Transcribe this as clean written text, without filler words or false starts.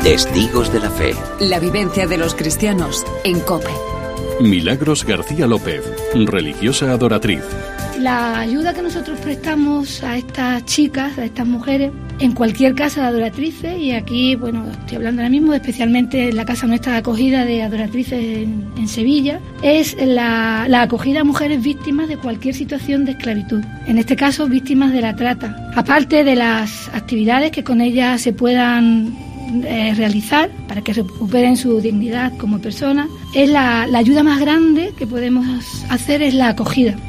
Testigos de la Fe. La vivencia de los cristianos en COPE. Milagros García López, religiosa adoratriz. La ayuda que nosotros prestamos a estas chicas, a estas mujeres, en cualquier casa de adoratrices, y aquí, bueno, estoy hablando ahora mismo especialmente en la casa nuestra de acogida de adoratrices en Sevilla, es la acogida a mujeres víctimas de cualquier situación de esclavitud, en este caso víctimas de la trata. Aparte de las actividades que con ellas se puedan realizar para que recuperen su dignidad como personas, es la ayuda más grande que podemos hacer es la acogida.